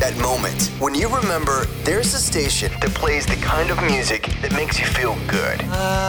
that moment when you remember there's a station that plays the kind of music that makes you feel good.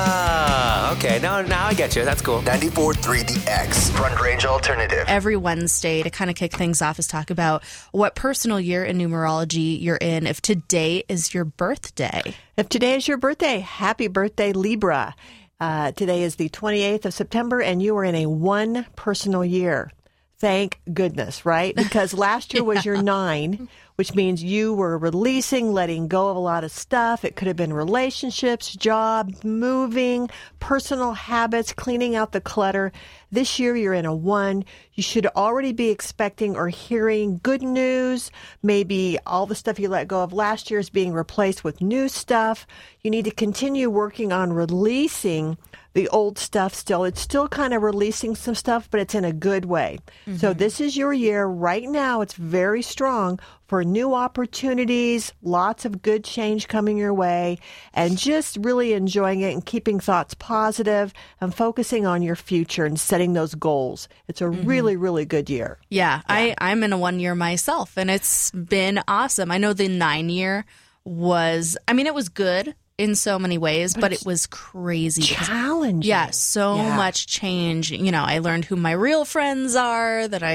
Okay. Now I get you. That's cool. 94.3 The X, Front Range Alternative. Every Wednesday, to kind of kick things off, is talk about what personal year in numerology you're in. If today is your birthday. If today is your birthday, happy birthday, Libra. Today is the 28th of September, and you are in a one personal year. Thank goodness, right? Because last year was your 9, which means you were releasing, letting go of a lot of stuff. It could have been relationships, job, moving, personal habits, cleaning out the clutter. This year you're in a 1. You should already be expecting or hearing good news. Maybe all the stuff you let go of last year is being replaced with new stuff. You need to continue working on releasing the old stuff still. It's still kind of releasing some stuff, but it's in a good way. Mm-hmm. So this is your year. Right now, it's very strong for new opportunities, lots of good change coming your way, and just really enjoying it and keeping thoughts positive and focusing on your future and setting those goals. It's a really, really good year. Yeah. I'm in a 1 year myself, and it's been awesome. I know the 9 year was, it was good in so many ways, but it was crazy. Challenging. Yeah, so much change. I learned who my real friends are that I,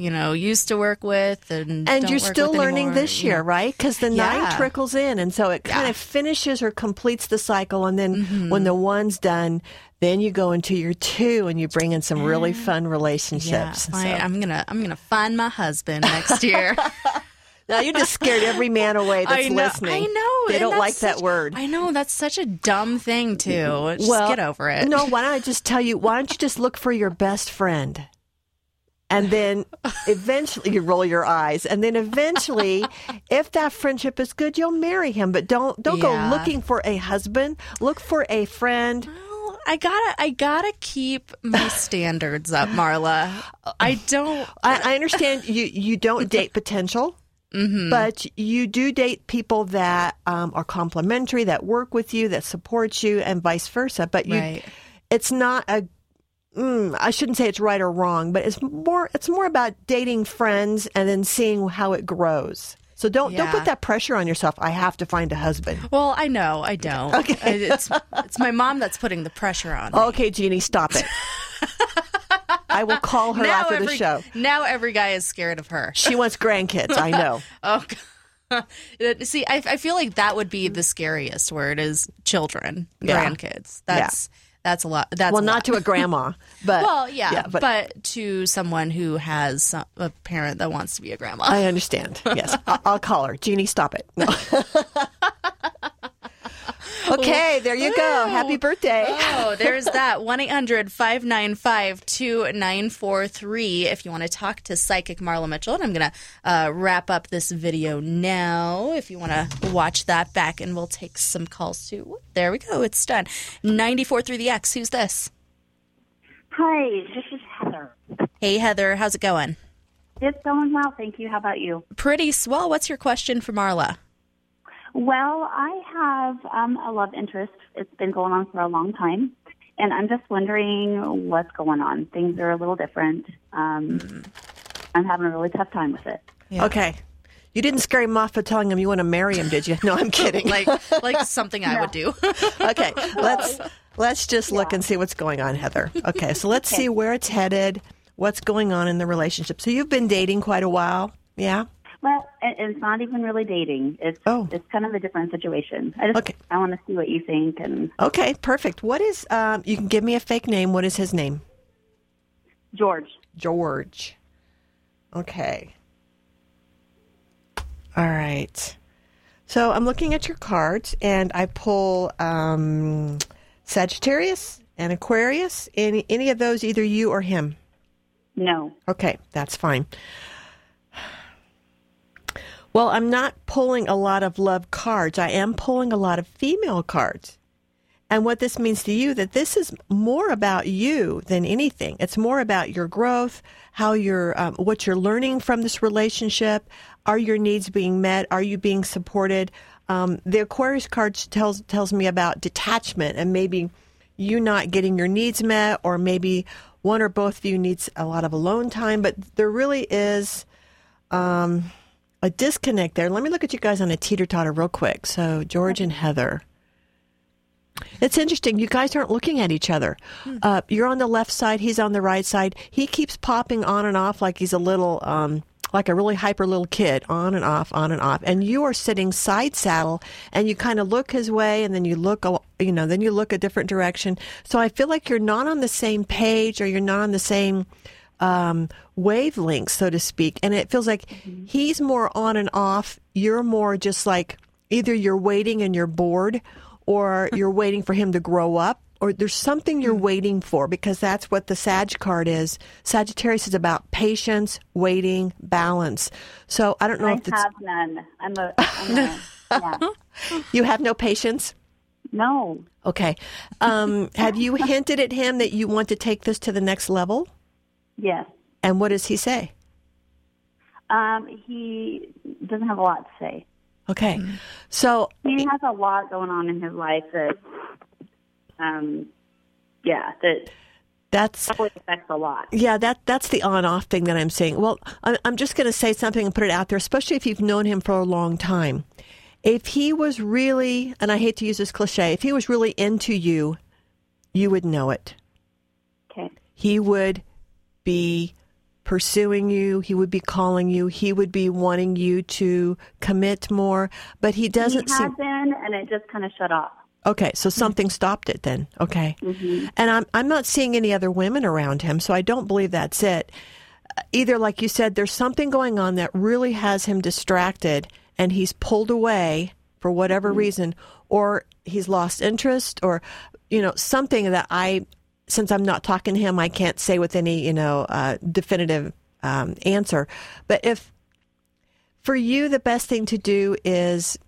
used to work with. And you're still learning this year, right? Because the 9 trickles in, and so it kind of finishes or completes the cycle. And then when the 1's done, then you go into your 2 and you bring in some really fun relationships. Yeah, I'm gonna find my husband next year. Now, you just scared every man away that's listening. I know. They don't like that word. I know. That's such a dumb thing, too. Just get over it. No, why don't I just tell you, why don't you just look for your best friend? And then eventually you roll your eyes. And then eventually, if that friendship is good, you'll marry him. But don't go looking for a husband. Look for a friend. I gotta keep my standards up, Marla. I understand you don't date potential. Mm-hmm. But you do date people that are complementary, that work with you, that support you, and vice versa. But it's not I shouldn't say it's right or wrong, but it's more about dating friends and then seeing how it grows. So don't put that pressure on yourself. I have to find a husband. Well, I know I don't. Okay, it's my mom that's putting the pressure on me. Okay, Jeannie, stop it. I will call her after the show. Now every guy is scared of her. She wants grandkids, I know. See, I feel like that would be the scariest word is children, grandkids. That's a lot. Not to a grandma, but but to someone who has a parent that wants to be a grandma. I understand. Yes, I'll call her. Jeannie, stop it. No. Okay, there you go. Happy birthday. Oh, there's that. 1-800-595-2943 if you want to talk to Psychic Marla Mitchell. And I'm going to wrap up this video now if you want to watch that back, and we'll take some calls too. There we go. It's done. 94.3 The X. Who's this? Hi, this is Heather. Hey, Heather. How's it going? It's going well, thank you. How about you? Pretty swell. What's your question for Marla? Well, I have a love interest. It's been going on for a long time, and I'm just wondering what's going on. Things are a little different. I'm having a really tough time with it. Yeah. Okay. You didn't scare him off by telling him you want to marry him, did you? No, I'm kidding. like something I would do. Okay, let's just look and see what's going on, Heather. Okay, so let's see where it's headed, what's going on in the relationship. So you've been dating quite a while, yeah? Well, it's not even really dating. It's kind of a different situation. I want to see what you think. And okay, perfect. What is, you can give me a fake name. What is his name? George. Okay. All right. So I'm looking at your cards, and I pull Sagittarius and Aquarius. Any of those, either you or him? No. Okay, that's fine. Well, I'm not pulling a lot of love cards. I am pulling a lot of female cards. And what this means to you, that this is more about you than anything. It's more about your growth, how you're, what you're learning from this relationship. Are your needs being met? Are you being supported? The Aquarius card tells me about detachment and maybe you not getting your needs met, or maybe one or both of you needs a lot of alone time. But there really is a disconnect there. Let me look at you guys on a teeter-totter real quick. So George and Heather. It's interesting. You guys aren't looking at each other. You're on the left side. He's on the right side. He keeps popping on and off like he's a little, like a really hyper little kid, on and off, on and off. And you are sitting side saddle, and you kind of look his way, and then you look, then you look a different direction. So I feel like you're not on the same page, or you're not on the same wavelength, so to speak. And it feels like he's more on and off. You're more just like either you're waiting and you're bored, or you're waiting for him to grow up, or there's something you're waiting for, because that's what the Sag card is. Sagittarius is about patience, waiting, balance. So I don't know if it's... I have none. Yeah. You have no patience? No. Okay. Have you hinted at him that you want to take this to the next level? Yes. And what does he say? He doesn't have a lot to say. Okay. So he has a lot going on in his life that, that's probably affects a lot. Yeah, that's the on-off thing that I'm saying. Well, I'm just going to say something and put it out there, especially if you've known him for a long time. If he was really, and I hate to use this cliche, if he was really into you, you would know it. Okay. He would be pursuing you. He would be calling you. He would be wanting you to commit more, but he doesn't He had been, and it just kind of shut off. Okay, so something stopped it then. Okay. Mm-hmm. And I'm not seeing any other women around him, so I don't believe that's it. Either, like you said, there's something going on that really has him distracted, and he's pulled away for whatever reason, or he's lost interest, or, something that since I'm not talking to him, I can't say with any, definitive answer. But if, for you, the best thing to do is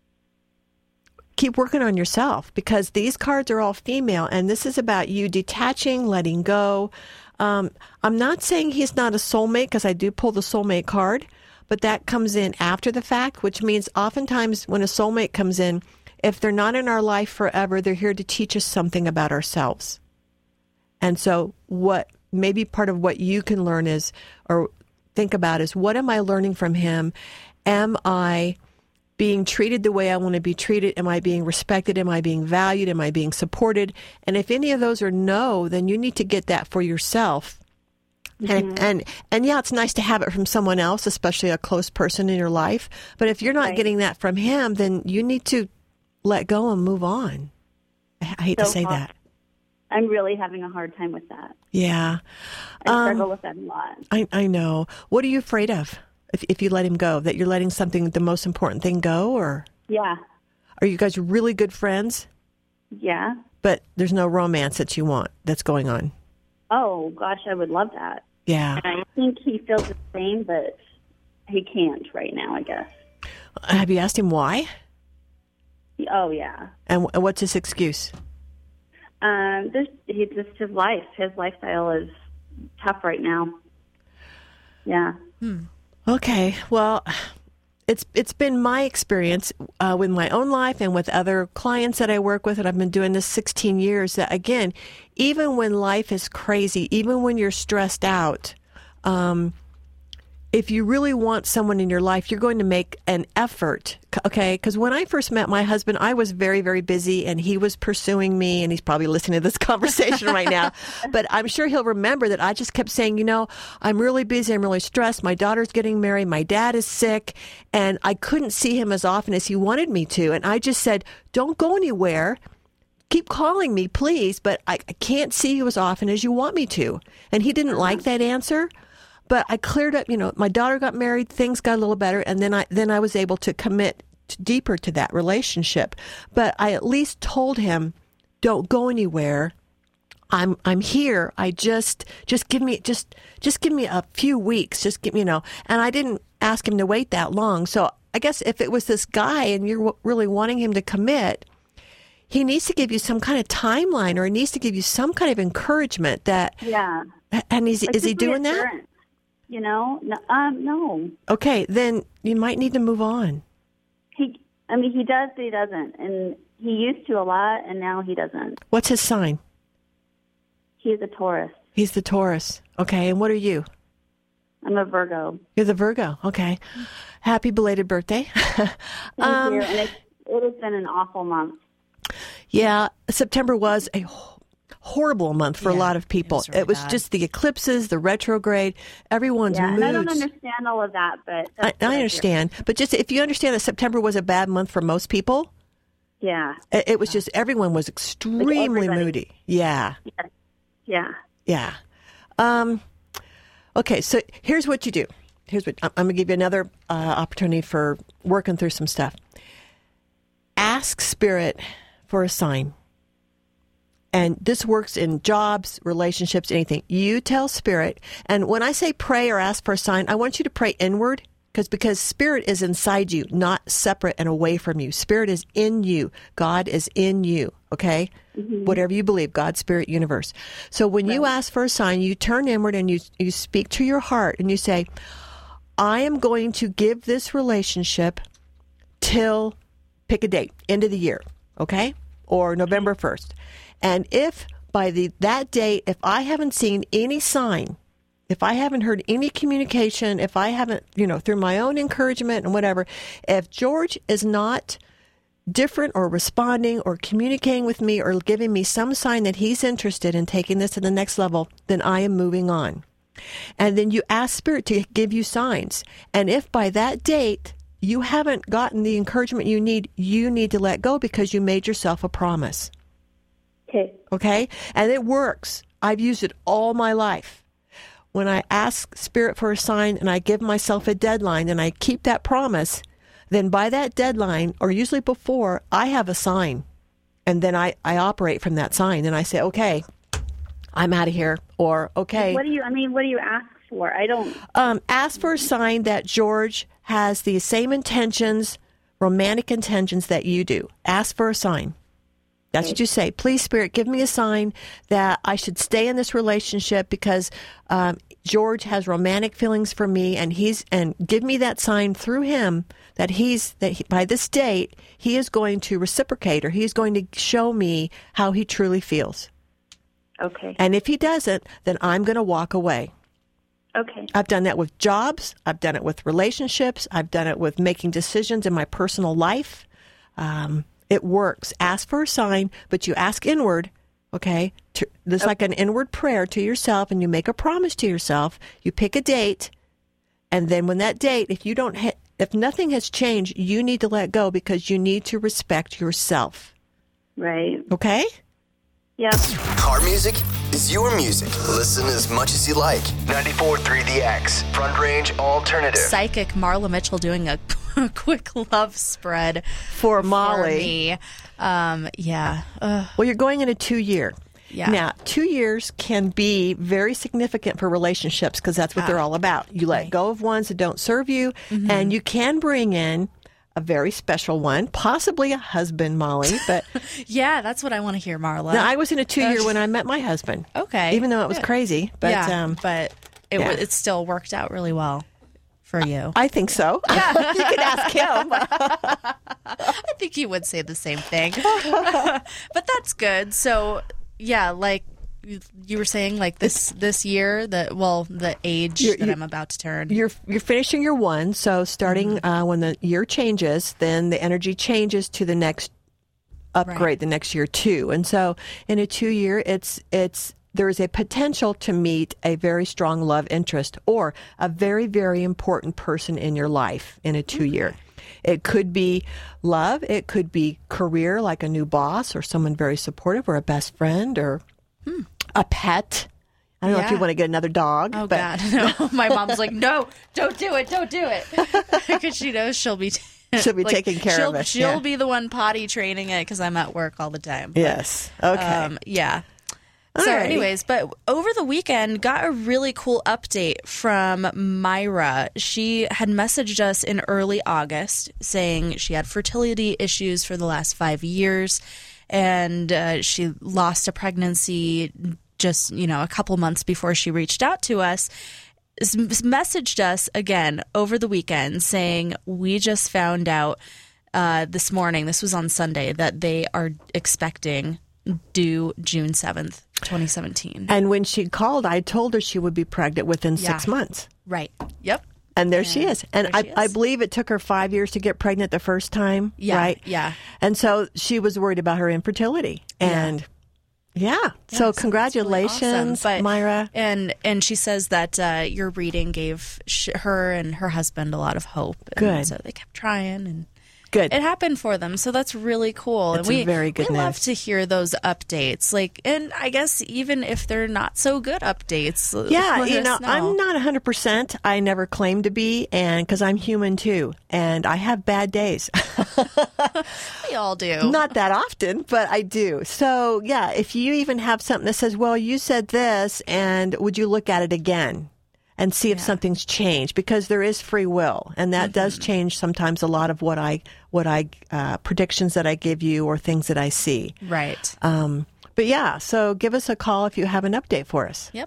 keep working on yourself, because these cards are all female, and this is about you detaching, letting go. I'm not saying he's not a soulmate, because I do pull the soulmate card, but that comes in after the fact, which means oftentimes when a soulmate comes in, if they're not in our life forever, they're here to teach us something about ourselves. And so what maybe part of what you can learn is, or think about is, what am I learning from him? Am I being treated the way I want to be treated? Am I being respected? Am I being valued? Am I being supported? And if any of those are no, then you need to get that for yourself. Mm-hmm. And yeah, it's nice to have it from someone else, especially a close person in your life. But if you're not getting that from him, then you need to let go and move on. I hate to say that. I'm really having a hard time with that. Yeah. I struggle with that a lot. I know. What are you afraid of if you let him go? That you're letting something, the most important thing, go? Or yeah. Are you guys really good friends? Yeah. But there's no romance that you want that's going on? Oh, gosh, I would love that. Yeah. And I think he feels the same, but he can't right now, I guess. Have you asked him why? Oh, yeah. And what's his excuse? He's just his life. His lifestyle is tough right now. Yeah. Okay. Well, it's been my experience with my own life and with other clients that I work with, and I've been doing this 16 years, that, again, even when life is crazy, even when you're stressed out, if you really want someone in your life, you're going to make an effort, okay? Because when I first met my husband, I was very, very busy, and he was pursuing me, and he's probably listening to this conversation right now. But I'm sure he'll remember that I just kept saying, I'm really busy, I'm really stressed, my daughter's getting married, my dad is sick, and I couldn't see him as often as he wanted me to. And I just said, don't go anywhere. Keep calling me, please, but I can't see you as often as you want me to. And he didn't like that answer. But I cleared up, my daughter got married, things got a little better, and then I was able to commit deeper to that relationship. But I at least told him, don't go anywhere. I'm here. I just give me a few weeks. Just give me, and I didn't ask him to wait that long. So I guess if it was this guy and you're really wanting him to commit, he needs to give you some kind of timeline, or he needs to give you some kind of encouragement that. Yeah. And is he doing that? No. Okay, then you might need to move on. He does, but he doesn't. And he used to a lot, and now he doesn't. What's his sign? He's a Taurus. He's the Taurus. Okay, and what are you? I'm a Virgo. You're the Virgo. Okay. Happy belated birthday. Thank you. And it has been an awful month. Yeah, September was a horrible month for a lot of people. It was bad. just the eclipses, the retrograde, everyone's Yeah, moods. and I don't understand all of that, but that's I what understand. But just if you understand that September was a bad month for most people, hear. it was just everyone was extremely everybody. moody. Yeah. Yeah. Yeah. Okay, so here's what you do. Here's what I'm going to give you another opportunity for working through some stuff. Ask Spirit for a sign. And this works in jobs, relationships, anything. You tell Spirit. And when I say pray or ask for a sign, I want you to pray inward because Spirit is inside you, not separate and away from you. Spirit is in you. God is in you. Okay? Mm-hmm. Whatever you believe, God, Spirit, universe. So when you ask for a sign, you turn inward and you speak to your heart and you say, I am going to give this relationship till, pick a date, end of the year. Okay? Or November 1st. And if by that date, if I haven't seen any sign, if I haven't heard any communication, if I haven't, through my own encouragement and whatever, if George is not different or responding or communicating with me or giving me some sign that he's interested in taking this to the next level, then I am moving on. And then you ask Spirit to give you signs. And if by that date you haven't gotten the encouragement you need to let go because you made yourself a promise. Okay? And it works. I've used it all my life. When I ask Spirit for a sign and I give myself a deadline and I keep that promise, then by that deadline, or usually before, I have a sign. And then I operate from that sign. And I say, okay, I'm out of here. Or, okay. What do you ask for? I don't... Ask for a sign that George has the same intentions, romantic intentions that you do. Ask for a sign. That's what you say. Please, Spirit, give me a sign that I should stay in this relationship because George has romantic feelings for me, and give me that sign through him that by this date he is going to reciprocate, or he's going to show me how he truly feels. Okay. And if he doesn't, then I'm going to walk away. Okay. I've done that with jobs. I've done it with relationships. I've done it with making decisions in my personal life. It works. Ask for a sign, but you ask inward, okay? There's like an inward prayer to yourself, and you make a promise to yourself. You pick a date, and then when that date, if nothing has changed, you need to let go because you need to respect yourself. Right. Okay? Yep. Our music is your music. Listen as much as you like. 94.3 The X, Front Range Alternative. Psychic Marla Mitchell doing a quick love spread for Molly. For me. Yeah. Well, you're going in a 2-year. Yeah. Now, 2 years can be very significant for relationships because that's what they're all about. You let go of ones that don't serve you, and you can bring in a very special one, possibly a husband, Molly. But yeah, that's what I want to hear, Marla. now, I was in a 2-year when I met my husband. Okay. Even though it was crazy. But, but it still worked out really well for you. I think so. You could ask him. I think he would say the same thing. But that's good. So, yeah, like you were saying, like this year, the age that I'm about to turn. You're finishing your 1, so starting when the year changes, then the energy changes to the next upgrade, the next year 2. And so in a 2-year, there is a potential to meet a very strong love interest or a very, very important person in your life in a 2-year. It could be love. It could be career, like a new boss or someone very supportive, or a best friend, or a pet. I don't know if you want to get another dog. Oh, God, no. My mom's like, no, don't do it. Because she knows she'll be taking care of it. She'll be the one potty training it because I'm at work all the time. But, yes. Okay. Yeah. So anyways, but over the weekend, got a really cool update from Myra. She had messaged us in early August saying she had fertility issues for the last 5 years, and she lost a pregnancy just, a couple months before she reached out to us. Messaged us again over the weekend saying, we just found out this morning, this was on Sunday, that they are expecting due June 7th. 2017. And when she called, I told her she would be pregnant within 6 months. Right. Yep. And there she is. And I believe it took her 5 years to get pregnant the first time, right? Yeah. And so she was worried about her infertility. And so congratulations, really awesome. Myra. And she says that your reading gave her and her husband a lot of hope. And Good. So they kept trying, and Good. it happened for them. So that's really cool. It's and very good we love news. to hear those updates. And I guess even if they're not so good updates. Yeah, let us know. I'm not 100%. I never claim to be, and because I'm human too, and I have bad days. We all do. Not that often, but I do. So, yeah, if you even have something that says, well, you said this, and would you look at it again and see if something's changed? Because there is free will, and that does change sometimes a lot of what I predictions that I give you or things that I see. Right. But yeah, so give us a call if you have an update for us. Yep,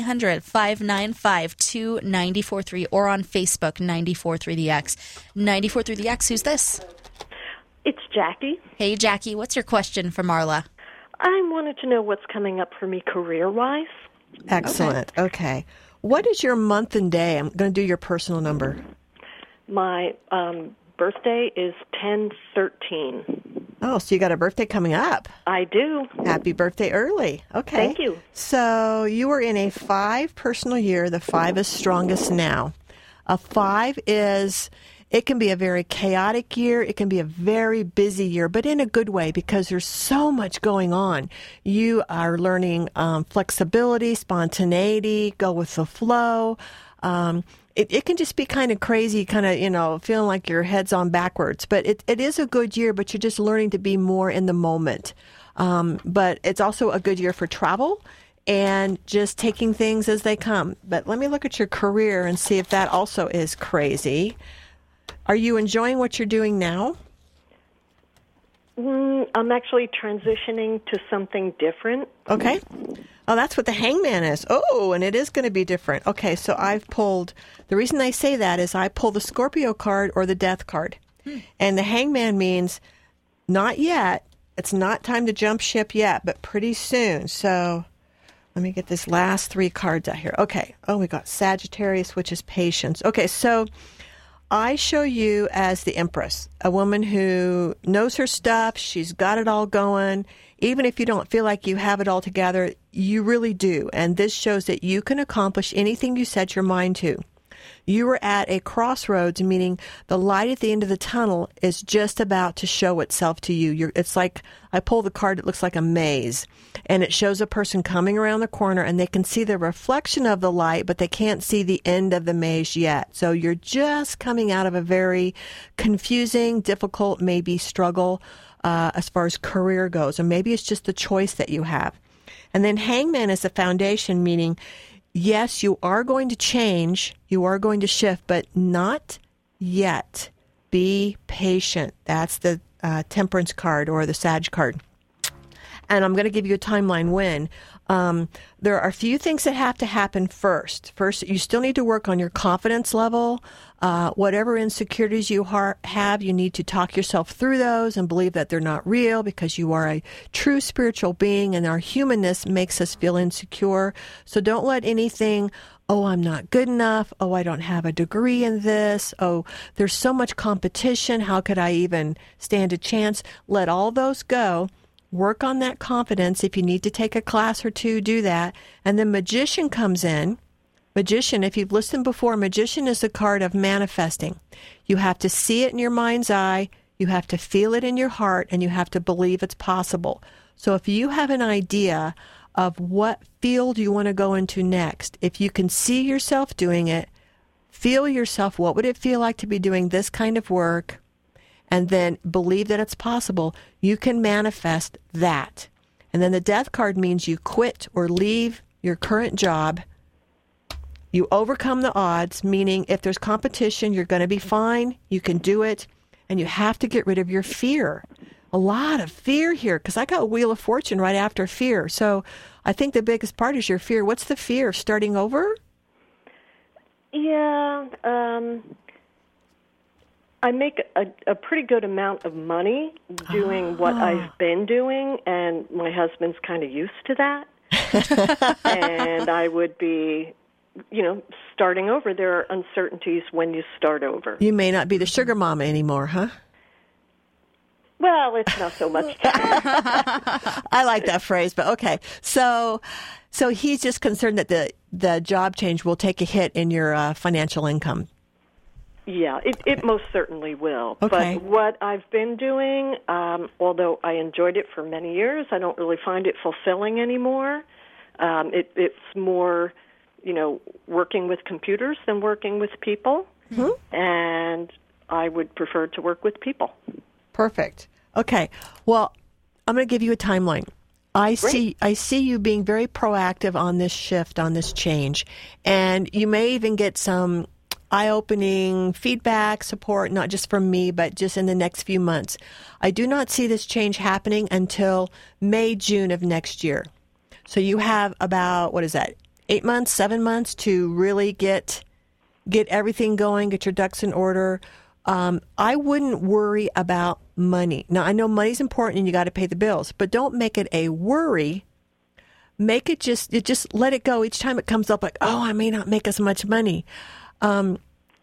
1-800-595-2943 or on Facebook, 943-THE-X. 943-THE-X, who's this? It's Jackie. Hey, Jackie, what's your question for Marla? I wanted to know what's coming up for me career-wise. Excellent. Okay. What is your month and day? I'm going to do your personal number. My birthday is 10/13. Oh, so you got a birthday coming up. I do. Happy birthday early. Okay. Thank you. So you were in a 5 personal year. The 5 is strongest now. A 5 is, it can be a very chaotic year. It can be a very busy year, but in a good way because there's so much going on. You are learning flexibility, spontaneity, go with the flow. It can just be kind of crazy, kind of, feeling like your head's on backwards. But it is a good year, but you're just learning to be more in the moment. But it's also a good year for travel and just taking things as they come. But let me look at your career and see if that also is crazy. Are you enjoying what you're doing now? I'm actually transitioning to something different. Okay. Oh, that's what the hangman is. Oh, and it is going to be different. Okay, so I've pulled, the reason I say that is I pull the Scorpio card or the death card. And the hangman means not yet. It's not time to jump ship yet, but pretty soon. So let me get this last 3 cards out here. Okay. Oh, we got Sagittarius, which is patience. Okay, so I show you as the Empress, a woman who knows her stuff. She's got it all going. Even if you don't feel like you have it all together, you really do. And this shows that you can accomplish anything you set your mind to. You are at a crossroads, meaning the light at the end of the tunnel is just about to show itself to you. It's like, I pull the card, it looks like a maze. And it shows a person coming around the corner and they can see the reflection of the light, but they can't see the end of the maze yet. So you're just coming out of a very confusing, difficult, maybe struggle as far as career goes. Or maybe it's just the choice that you have. And then hangman is the foundation, meaning yes, you are going to change, you are going to shift, but not yet. Be patient. That's the Temperance card or the Sag card. And I'm going to give you a timeline when. There are a few things that have to happen first. First, you still need to work on your confidence level. Whatever insecurities you have, you need to talk yourself through those and believe that they're not real because you are a true spiritual being and our humanness makes us feel insecure. So don't let anything, oh, I'm not good enough. Oh, I don't have a degree in this. Oh, there's so much competition. How could I even stand a chance? Let all those go. Work on that confidence. If you need to take a class or 2, do that. And then Magician comes in. Magician, if you've listened before, Magician is the card of manifesting. You have to see it in your mind's eye, you have to feel it in your heart, and you have to believe it's possible. So if you have an idea of what field you want to go into next, if you can see yourself doing it, feel yourself, what would it feel like to be doing this kind of work? And then believe that it's possible, you can manifest that. And then the death card means you quit or leave your current job. You overcome the odds, meaning if there's competition, you're going to be fine. You can do it. And you have to get rid of your fear. A lot of fear here, because I got Wheel of Fortune right after fear. So I think the biggest part is your fear. What's the fear? Starting over? Yeah, I make a pretty good amount of money doing what I've been doing, and my husband's kind of used to that. and I would be, starting over. There are uncertainties when you start over. You may not be the sugar mama anymore, huh? Well, it's not so much. I like that phrase, but okay. So he's just concerned that the job change will take a hit in your financial income. Yeah, it most certainly will. Okay. But what I've been doing, although I enjoyed it for many years, I don't really find it fulfilling anymore. It's more, working with computers than working with people. Mm-hmm. And I would prefer to work with people. Perfect. Okay. Well, I'm going to give you a timeline. I see you being very proactive on this shift, on this change. And you may even get some eye-opening feedback, support, not just from me, but just in the next few months. I do not see this change happening until May, June of next year. So you have about, 8 months, 7 months to really get everything going, get your ducks in order. I wouldn't worry about money. Now, I know money's important and you got to pay the bills, but don't make it a worry. Make it just let it go. Each time it comes up like, I may not make as much money. I'm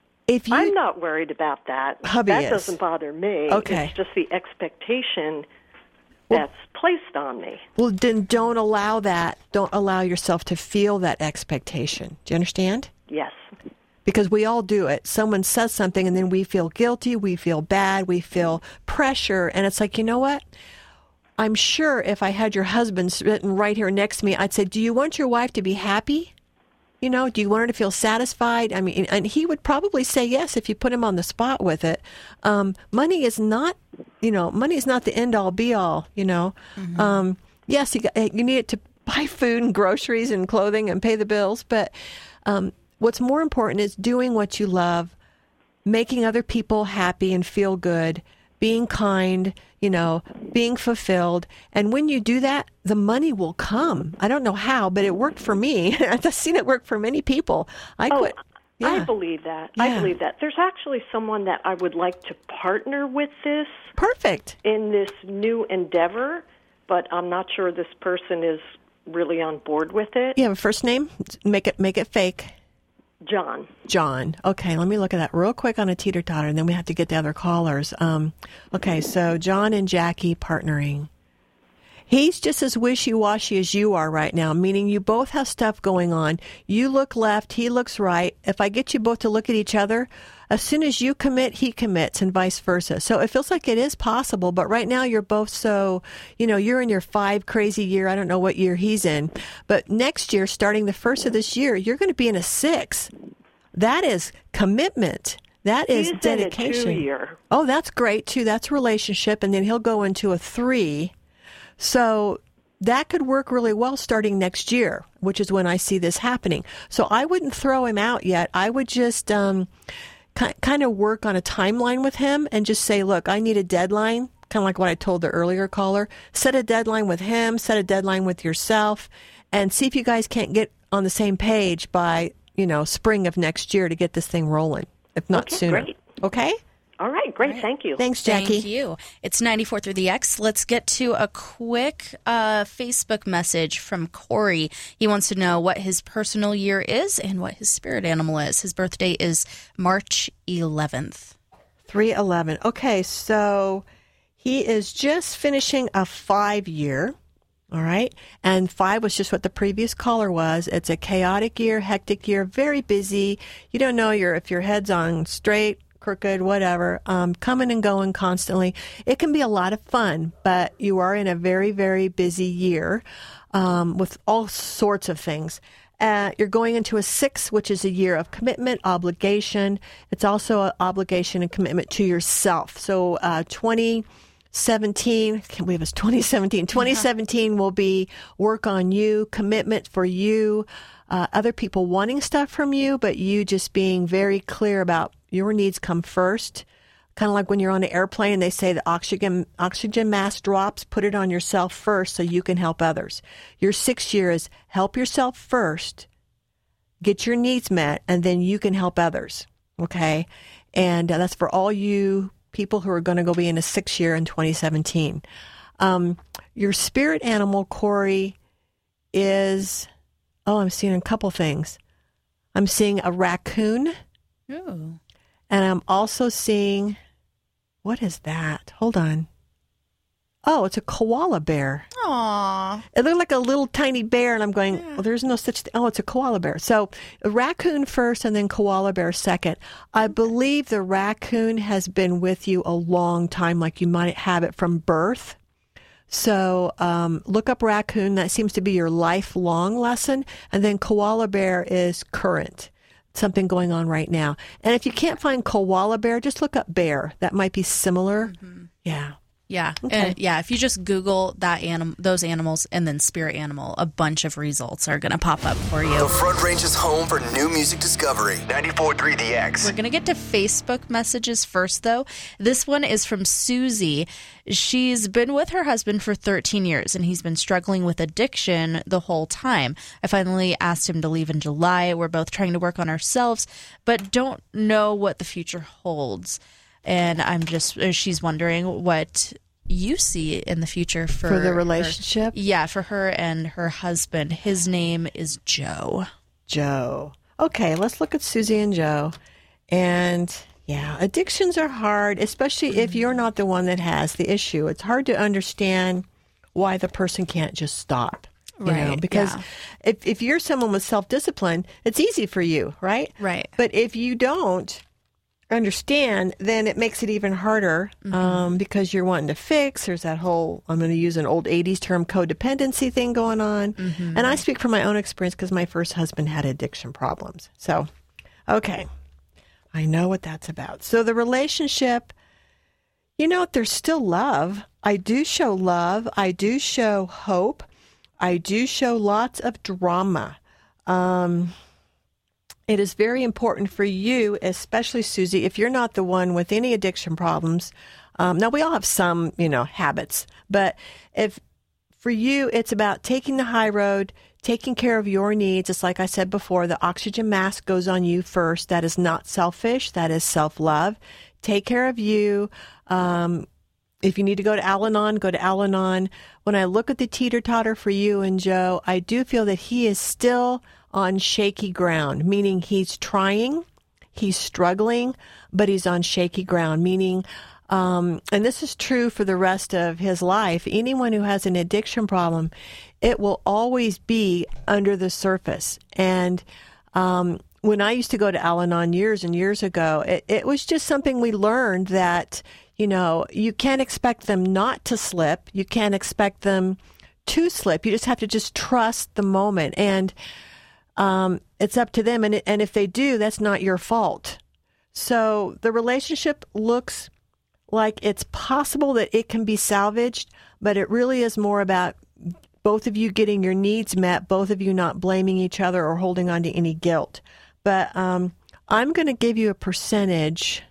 not worried about that. Hubby that is. Doesn't bother me. Okay. It's just the expectation that's placed on me. Well, then don't allow that. Don't allow yourself to feel that expectation. Do you understand? Yes. Because we all do it. Someone says something and then we feel guilty, we feel bad, we feel pressure. And it's like, you know what? I'm sure if I had your husband sitting right here next to me, I'd say, do you want your wife to be happy? Do you want her to feel satisfied? I mean, and he would probably say yes if you put him on the spot with it. Money is not the end all be all, Mm-hmm. Yes, you need it to buy food and groceries and clothing and pay the bills. But what's more important is doing what you love, making other people happy and feel good, being kind, being fulfilled. And when you do that, the money will come. I don't know how, but it worked for me. I've seen it work for many people. I believe that. Yeah. I believe that. There's actually someone that I would like to partner with this. Perfect. In this new endeavor, but I'm not sure this person is really on board with it. You have a first name? Make it fake. John. Okay, let me look at that real quick on a teeter-totter, and then we have to get to other callers. Okay, so John and Jackie partnering. He's just as wishy-washy as you are right now, meaning you both have stuff going on. You look left, he looks right. If I get you both to look at each other, as soon as you commit, he commits, and vice versa. So it feels like it is possible, but right now you're both so, you're in your 5 crazy year. I don't know what year he's in. But next year, starting the first of this year, you're going to be in a 6. That is commitment. That is he's dedication. In a 2-year. Oh, that's great, too. That's relationship, and then he'll go into a 3. So that could work really well starting next year, which is when I see this happening. So I wouldn't throw him out yet. I would just kind of work on a timeline with him and just say, look, I need a deadline, kind of like what I told the earlier caller. Set a deadline with him, set a deadline with yourself, and see if you guys can't get on the same page by, spring of next year to get this thing rolling, if not sooner. Great. Okay? All right, great. Thank you. Thanks, Jackie. Thank you. It's 94 through the X. Let's get to a quick Facebook message from Corey. He wants to know what his personal year is and what his spirit animal is. His birthday is March 11th. 3/11. Okay, so he is just finishing a 5-year. All right. And 5 was just what the previous caller was. It's a chaotic year, hectic year, very busy. You don't know if your head's on straight, crooked, whatever, coming and going constantly. It can be a lot of fun, but you are in a very, very busy year with all sorts of things. You're going into a 6, which is a year of commitment, obligation. It's also an obligation and commitment to yourself. So 2017, I can't believe it's 2017. 2017 will be work on you, commitment for you, other people wanting stuff from you, but you just being very clear about your needs come first. Kind of like when you're on an airplane, they say the oxygen mask drops, put it on yourself first so you can help others. Your 6 year is help yourself first, get your needs met, and then you can help others. Okay? And that's for all you people who are going to go be in a 6 year in 2017. Your spirit animal, Corey, is, I'm seeing a couple things. I'm seeing a raccoon. Ooh. And I'm also seeing, what is that? Hold on. Oh, it's a koala bear. Aww. It looked like a little tiny bear, and I'm going, well, there's no such thing. Oh, it's a koala bear. So a raccoon first and then koala bear second. I believe the raccoon has been with you a long time, like you might have it from birth. So look up raccoon. That seems to be your lifelong lesson. And then koala bear is current, something going on right now. And if you can't find koala bear, just look up bear. That might be similar. Mm-hmm. Yeah. Yeah. Okay. And if you just Google those animals and then spirit animal, a bunch of results are going to pop up for you. The Front Range is home for new music discovery. 94.3 The X. We're going to get to Facebook messages first, though. This one is from Susie. She's been with her husband for 13 years, and he's been struggling with addiction the whole time. I finally asked him to leave in July. We're both trying to work on ourselves, but don't know what the future holds. And she's wondering what you see in the future for the relationship? For her and her husband. His name is Joe. Joe. Okay, let's look at Susie and Joe. And yeah, addictions are hard, especially if you're not the one that has the issue. It's hard to understand why the person can't just stop. Because if you're someone with self-discipline, it's easy for you, right? Right. But if you don't understand, then it makes it even harder because you're wanting to fix. There's that whole, I'm going to use an old 80s term, codependency thing going on. And I speak from my own experience because my first husband had addiction problems. So, okay, I know what that's about. So the relationship, there's still love. I do show love. I do show hope. I do show lots of drama. It is very important for you, especially Susie, if you're not the one with any addiction problems. Now, we all have some, habits, but if for you, it's about taking the high road, taking care of your needs. It's like I said before, the oxygen mask goes on you first. That is not selfish. That is self-love. Take care of you. If you need to go to Al-Anon, go to Al-Anon. When I look at the teeter-totter for you and Joe, I do feel that he is still on shaky ground, meaning he's trying, he's struggling, but he's on shaky ground, meaning, and this is true for the rest of his life, anyone who has an addiction problem, it will always be under the surface. And when I used to go to Al-Anon years and years ago, it was just something we learned that, you can't expect them not to slip. You can't expect them to slip. You just have to just trust the moment. And it's up to them. And if they do, that's not your fault. So the relationship looks like it's possible that it can be salvaged, but it really is more about both of you getting your needs met, both of you not blaming each other or holding on to any guilt. But I'm going to give you a percentage.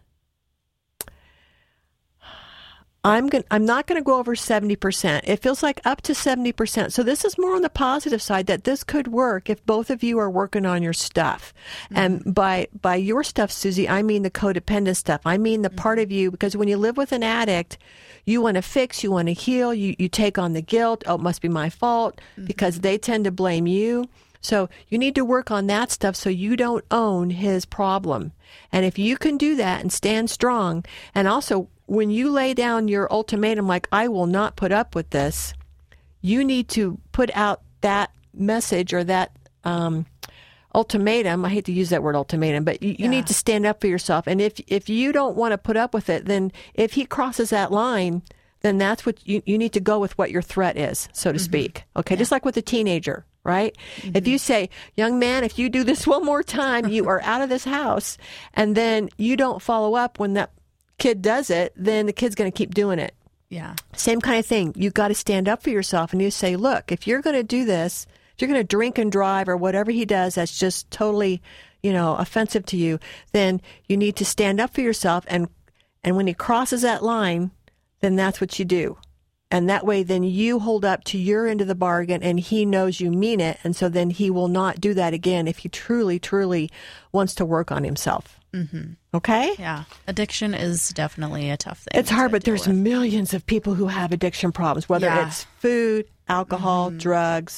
I'm not going to go over 70%. It feels like up to 70%. So this is more on the positive side that this could work if both of you are working on your stuff. And by your stuff, Susie, I mean the codependent stuff. I mean the part of you, because when you live with an addict, you want to fix, you want to heal, you take on the guilt. Oh, it must be my fault because they tend to blame you. So you need to work on that stuff so you don't own his problem. And if you can do that and stand strong, and also when you lay down your ultimatum, like, I will not put up with this, you need to put out that message or that ultimatum. I hate to use that word ultimatum, but you need to stand up for yourself. And if you don't want to put up with it, then if he crosses that line, then that's what you need to go with what your threat is, so to speak. Okay, just like with a teenager. Right? If you say, young man, if you do this one more time, you are out of this house, and then you don't follow up when that kid does it, then the kid's going to keep doing it. Yeah. Same kind of thing. You've got to stand up for yourself, and you say, look, if you're going to do this, if you're going to drink and drive or whatever he does that's just totally, offensive to you, then you need to stand up for yourself, and when he crosses that line, then that's what you do. And that way, then you hold up to your end of the bargain and he knows you mean it. And so then he will not do that again if he truly, truly wants to work on himself. Okay? Yeah. Addiction is definitely a tough thing. It's hard, but there's millions of people who have addiction problems, whether it's food, alcohol, drugs,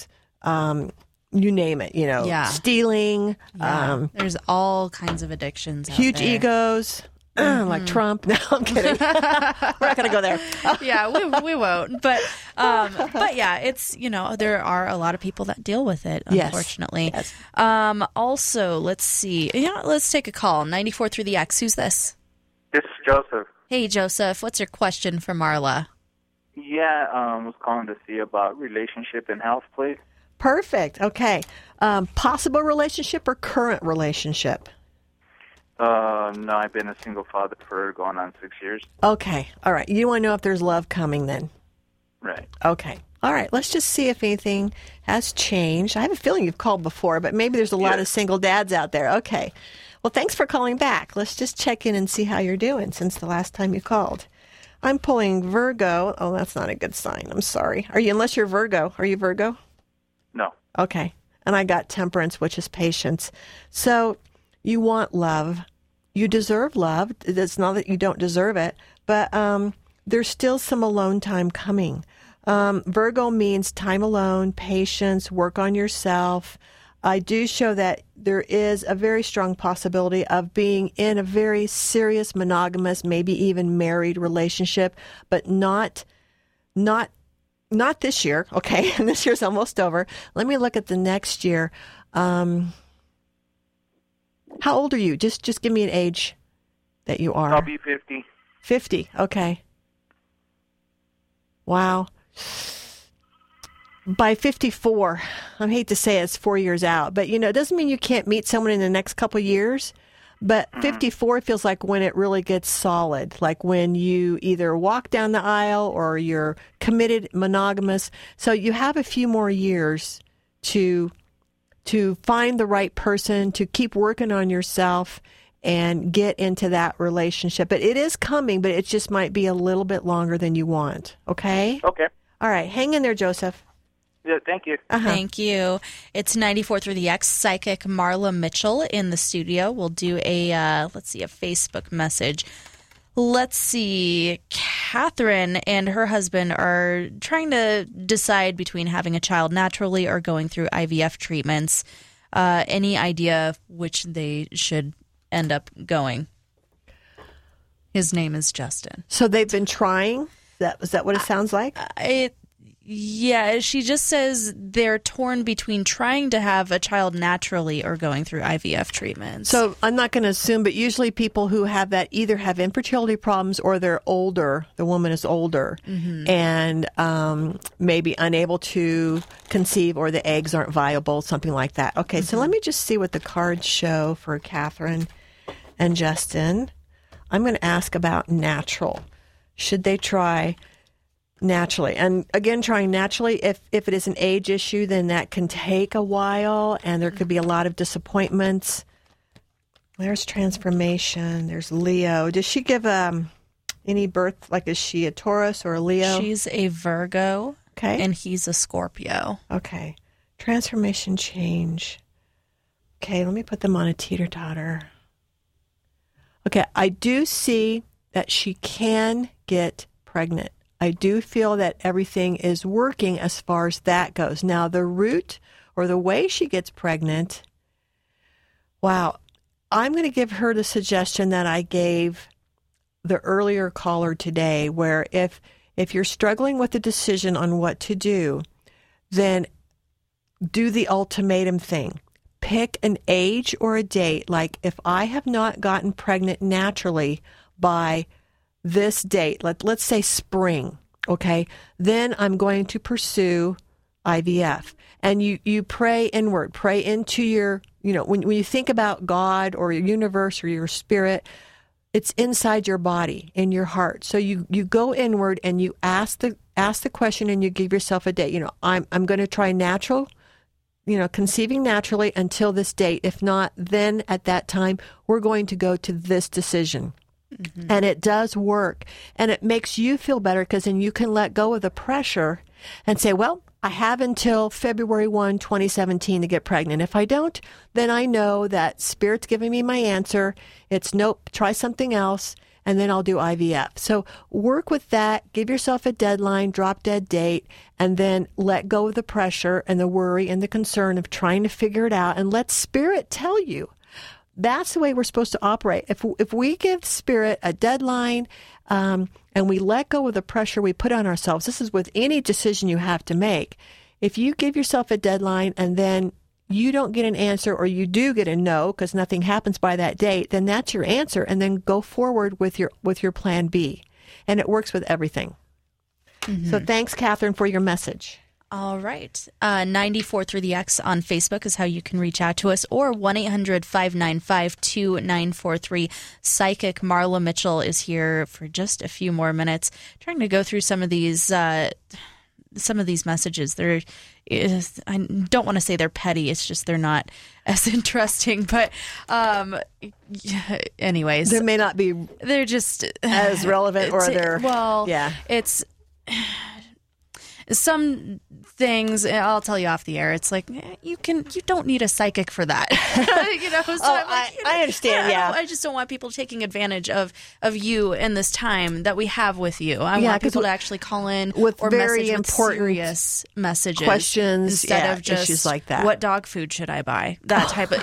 you name it, stealing, There's all kinds of addictions out huge there. egos, like Trump. No, I'm kidding. We're not going to go there. Yeah, we won't. But yeah, it's, there are a lot of people that deal with it, unfortunately. Yes. Also, let's see. Let's take a call. 94 through the X. Who's this? This is Joseph. Hey, Joseph. What's your question for Marla? Yeah, was calling to see about relationship and health, please. Perfect. Okay. Possible relationship or current relationship? No, I've been a single father for going on 6 years. Okay. All right. You want to know if there's love coming then? Right. Okay. All right. Let's just see if anything has changed. I have a feeling you've called before, but maybe there's a lot of single dads out there. Okay. Well, thanks for calling back. Let's just check in and see how you're doing since the last time you called. I'm pulling Virgo. Oh, that's not a good sign. I'm sorry. Unless you're Virgo. Are you Virgo? No. Okay. And I got Temperance, which is patience. So you want love. You deserve love. It's not that you don't deserve it, but there's still some alone time coming. Virgo means time alone, patience, work on yourself. I do show that there is a very strong possibility of being in a very serious, monogamous, maybe even married relationship, but not this year. Okay, and this year's almost over. Let me look at the next year. How old are you? Just give me an age that you are. I'll be 50. 50. Okay. Wow. By 54, I hate to say it's 4 years out, but it doesn't mean you can't meet someone in the next couple of years. But 54 feels like when it really gets solid, like when you either walk down the aisle or you're committed, monogamous. So you have a few more years to find the right person, to keep working on yourself and get into that relationship. But it is coming, but it just might be a little bit longer than you want. Okay? Okay. All right. Hang in there, Joseph. Yeah, thank you. Thank you. It's 94 through the X. Psychic Marla Mitchell in the studio. We'll do a Facebook message. Let's see. Catherine and her husband are trying to decide between having a child naturally or going through IVF treatments. Any idea which they should end up going? His name is Justin. So they've been trying? Is that what it sounds like? Yeah, she just says they're torn between trying to have a child naturally or going through IVF treatments. So I'm not going to assume, but usually people who have that either have infertility problems or they're older, the woman is older, and maybe unable to conceive or the eggs aren't viable, something like that. Okay, so let me just see what the cards show for Catherine and Justin. I'm going to ask about natural. Should they try naturally? And again, trying naturally, if it is an age issue, then that can take a while and there could be a lot of disappointments. There's transformation. There's Leo. Does she give any birth? Like, is she a Taurus or a Leo? She's a Virgo. Okay. And he's a Scorpio. Okay. Transformation, change. Okay, let me put them on a teeter-totter. Okay, I do see that she can get pregnant. I do feel that everything is working as far as that goes. Now, the route or the way she gets pregnant, wow, I'm going to give her the suggestion that I gave the earlier caller today, where if you're struggling with a decision on what to do, then do the ultimatum thing. Pick an age or a date. Like, if I have not gotten pregnant naturally by this date, let's say spring, okay, then I'm going to pursue IVF. And you pray inward, pray into your, when you think about God or your universe or your spirit, it's inside your body, in your heart. So you go inward and you ask the question and you give yourself a date. I'm going to try natural, conceiving naturally until this date. If not, then at that time, we're going to go to this decision. Mm-hmm. And it does work. And it makes you feel better because then you can let go of the pressure and say, well, I have until February 1, 2017 to get pregnant. If I don't, then I know that Spirit's giving me my answer. It's nope, try something else. and then I'll do IVF. So work with that, give yourself a deadline, drop dead date, and then let go of the pressure and the worry and the concern of trying to figure it out, and let Spirit tell you. That's the way we're supposed to operate. If we give Spirit a deadline, and we let go of the pressure we put on ourselves, this is with any decision you have to make. If you give yourself a deadline and then you don't get an answer, or you do get a no because nothing happens by that date, then that's your answer, and then go forward with your plan B. And it works with everything. Mm-hmm. So thanks, Catherine, for your message. All right. 94 through the X on Facebook is how you can reach out to us, or 1-800-595-2943. Psychic Marla Mitchell is here for just a few more minutes, trying to go through some of these messages. I don't want to say they're petty. It's just they're not as interesting. But anyways, they may not be. They're just as relevant, or they're It's some things. I'll tell you off the air. It's like you don't need a psychic for that. So I understand. I just don't want people taking advantage of you in this time that we have with you. I want people to actually call in with or very message important with serious messages, questions, instead of just issues like that. What dog food should I buy? That type of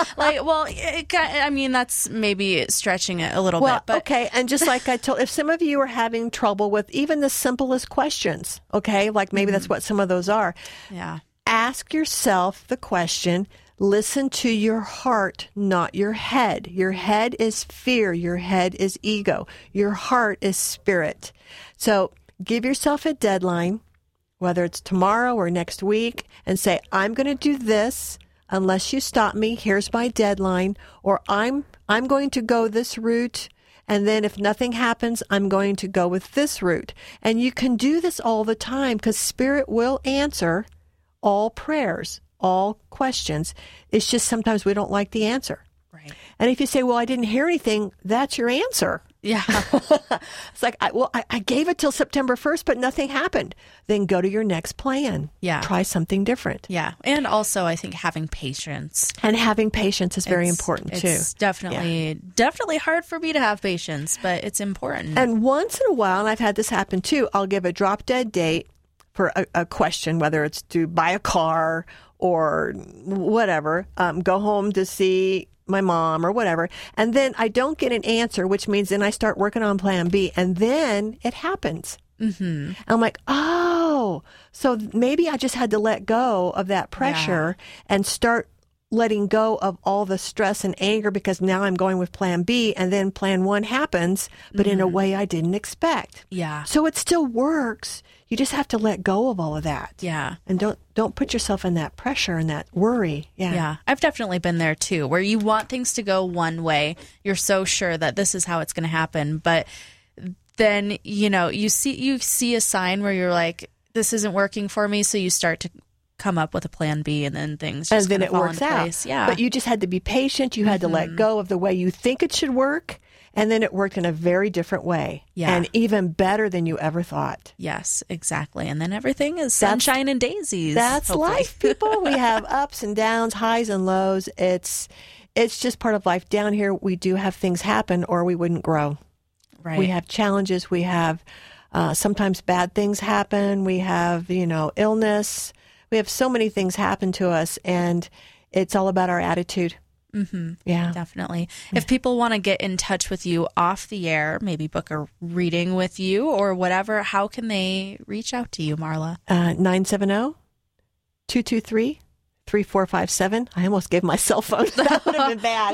that's maybe stretching it a little bit. But okay, and just like I told, if some of you are having trouble with even the simplest questions, okay, like maybe that's what some of those are. Yeah. Ask yourself the question. Listen to your heart, not your head. Your head is fear. Your head is ego. Your heart is spirit. So give yourself a deadline, whether it's tomorrow or next week, and say, I'm going to do this unless you stop me. Here's my deadline. Or I'm going to go this route. And then if nothing happens, I'm going to go with this route. And you can do this all the time, because Spirit will answer all prayers, all questions. It's just sometimes we don't like the answer. Right. And if you say, well, I didn't hear anything, that's your answer. Yeah. It's like, I gave it till September 1st, but nothing happened. Then go to your next plan. Yeah. Try something different. Yeah. And also, I think having patience. And having patience is very important, too. It's definitely hard for me to have patience, but it's important. And once in a while, and I've had this happen, too, I'll give a drop-dead date for a question, whether it's to buy a car or whatever, go home to see my mom or whatever. And then I don't get an answer, which means then I start working on plan B, and then it happens. Mm-hmm. I'm like, oh, so maybe I just had to let go of that pressure and start letting go of all the stress and anger, because now I'm going with plan B, and then plan 1 happens, but in a way I didn't expect. Yeah. So it still works. You just have to let go of all of that. Yeah. And don't put yourself in that pressure and that worry. Yeah. Yeah. I've definitely been there too, where you want things to go one way. You're so sure that this is how it's going to happen, but then, you see a sign where you're like, this isn't working for me, so you start to come up with a plan B, and then things just and then it works out. Place. Yeah. But you just had to be patient. You had to let go of the way you think it should work, and then it worked in a very different way. Yeah. And even better than you ever thought. Yes, exactly. And then everything is sunshine and daisies. That's hopefully. Life, people. We have ups and downs, highs and lows. It's just part of life. Down here, we do have things happen, or we wouldn't grow. Right. We have challenges. We have sometimes bad things happen. We have, illness. We have so many things happen to us, and it's all about our attitude. Mm-hmm. Yeah, definitely. If people want to get in touch with you off the air, maybe book a reading with you or whatever, how can they reach out to you, Marla? 970-223-3457. I almost gave my cell phone. That would have been bad.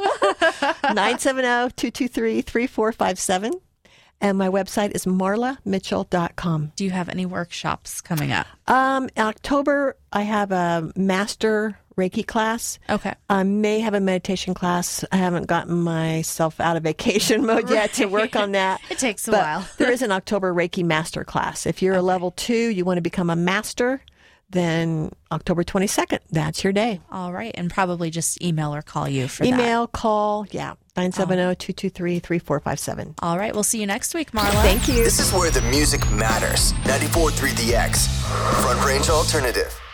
970-223-3457. And my website is marlamitchell.com. Do you have any workshops coming up? October, I have a master Reiki class. Okay. I may have a meditation class. I haven't gotten myself out of vacation mode yet to work on that. It takes a while. There is an October Reiki master class. If you're a level 2, you want to become a master, then October 22nd, that's your day. All right. And probably just email or call you for that. Email, call, 970-223-3457. All right. We'll see you next week, Marla. Thank you. This is where the music matters. 94.3 The X, Front Range Alternative.